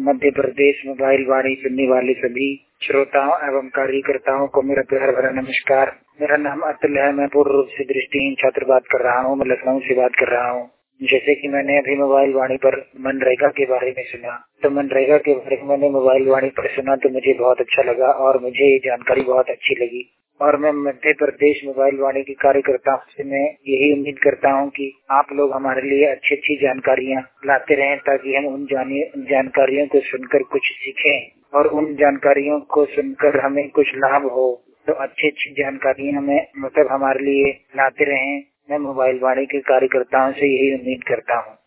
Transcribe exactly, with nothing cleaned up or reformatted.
Madhya Pradesh mobile वाणी सुनने वाले सभी श्रोताओं एवं कार्यकर्ताओं को मेरा प्यार भरा नमस्कार। मेरा नाम अतुल है। मैं पूर्ण रूप से दृष्टिहीन छात्र बात कर रहा हूँ। मैं लखनऊ से बात कर रहा हूँ। जैसे कि मैंने अभी मोबाइल वाणी पर मनरेगा के बारे में सुना, तो मनरेगा के बारे में मैंने मोबाइल वाणी पर सुना तो मुझे बहुत अच्छा लगा और मुझे ये जानकारी बहुत अच्छी लगी। और मैं मध्य प्रदेश मोबाइल वाणी के कार्यकर्ताओं से मैं यही उम्मीद करता हूं कि आप लोग हमारे लिए अच्छी अच्छी जानकारियां लाते रहें, ताकि हम उन जानकारियों को सुनकर कुछ सीखें और उन जानकारियों को सुनकर हमें कुछ लाभ हो। तो अच्छी अच्छी जानकारियां हमें मतलब हमारे लिए लाते रहें। मैं मोबाइल वाणी के कार्यकर्ताओं से यही उम्मीद करता हूँ।